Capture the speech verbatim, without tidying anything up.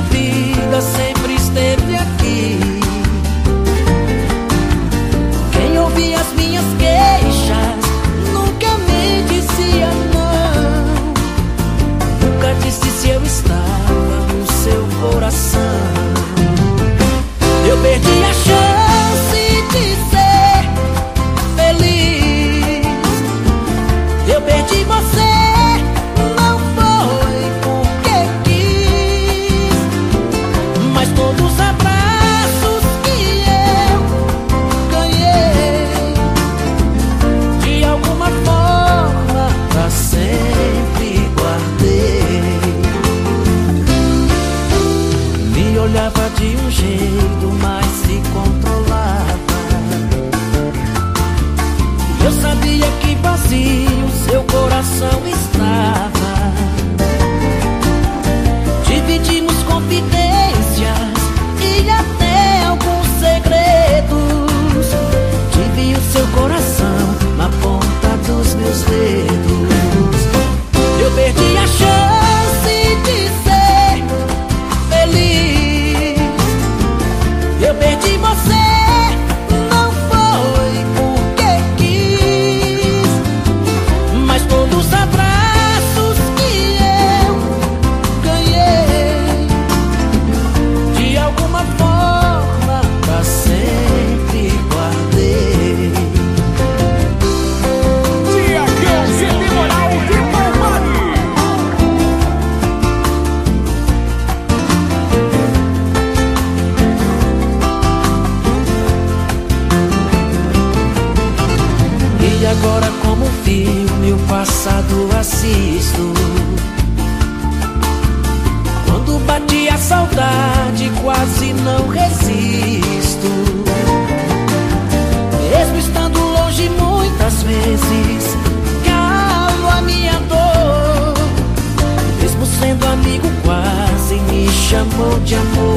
vida sempre esteve aqui. Quem ouvia as minhas queixas nunca me dizia não. Nunca disse se eu estava no seu coração. Eu perdi a chance de ser feliz. Eu perdi você. Todos os abraços que eu ganhei, de alguma forma pra sempre guardei. Me olhava de um jeito, mas se controlava. Eu sabia que vazio seu coração estava. Dividimos confidências e até alguns segredos. Tive o seu coração na ponta dos meus dedos. Eu perdi a chance de ser feliz. Eu perdi você. Não foi porque quis, mas todos os abraços que eu ganhei, de alguma forma pra sempre guardei. Tiagão G P Moral de Palmari. E agora, como um filme, o passado assisto. Quando bate a saudade, quase não resisto. Mesmo estando longe muitas vezes, calo a minha dor. Mesmo sendo amigo, quase me chamou de amor.